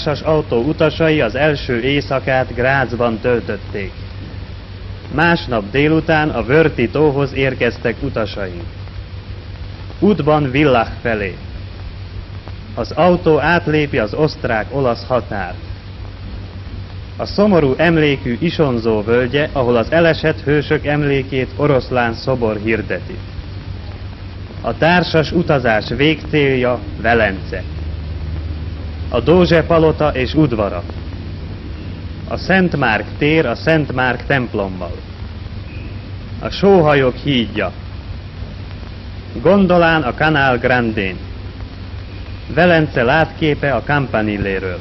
társas autó utasai az első éjszakát Grazban töltötték. Másnap délután a Wörthi tóhoz érkeztek utasaink. Útban Villach felé. Az autó átlépi az osztrák-olasz határt. A szomorú emlékű Isonzó völgye, ahol az elesett hősök emlékét oroszlán szobor hirdeti. A társas utazás végcélja Velence. A Dózse palota és udvara. A Szent Márk tér a Szent Márk templommal. A sóhajok hídja. Gondolán a Canal Grandén. Velence látképe a Campanilléről.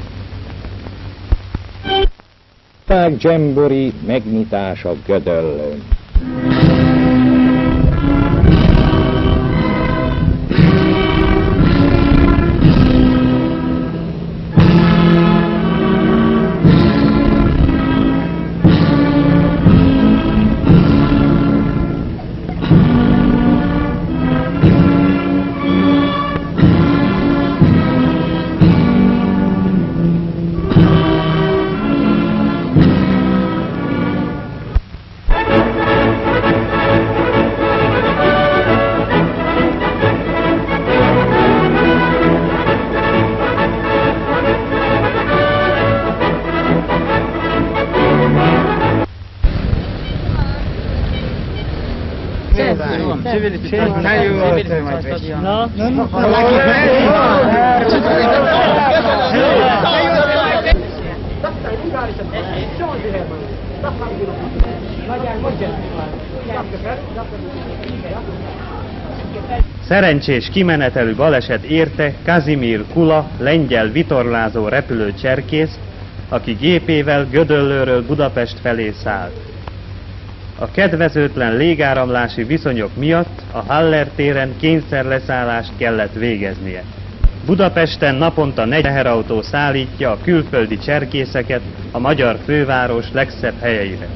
Dzsembori megnyitása Gödöllőn. Szerencsés kimenetelű baleset érte Kazimír Kula, lengyel vitorlázó repülőcserkész, aki gépével Gödöllőről Budapest felé szállt. A kedvezőtlen légáramlási viszonyok miatt a Haller téren kényszerleszállást kellett végeznie. Budapesten naponta 4 teherautó szállítja a külföldi cserkészeket a magyar főváros legszebb helyeire.